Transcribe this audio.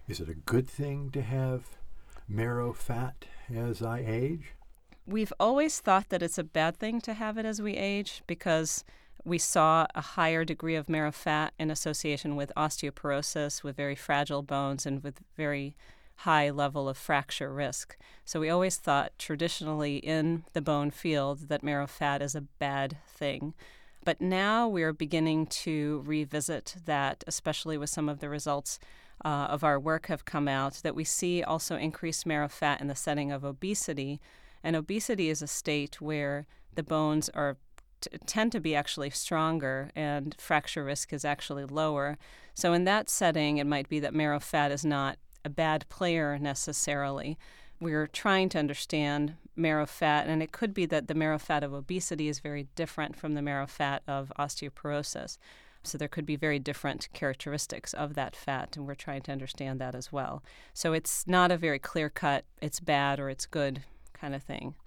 Is it a good thing to have marrow fat as I age? We've always thought that it's a bad thing to have it as we age because we saw a higher degree of marrow fat in association with osteoporosis, with very fragile bones, and with very high level of fracture risk. So we always thought traditionally in the bone field that marrow fat is a bad thing. But now we're beginning to revisit that, especially with some of the results of our work have come out, that we see also increased marrow fat in the setting of obesity. And obesity is a state where the bones tend to be actually stronger and fracture risk is actually lower. So in that setting, it might be that marrow fat is not a bad player necessarily. We're trying to understand marrow fat, and it could be that the marrow fat of obesity is very different from the marrow fat of osteoporosis. So there could be very different characteristics of that fat, and we're trying to understand that as well. So it's not a very clear-cut, it's bad or it's good kind of thing.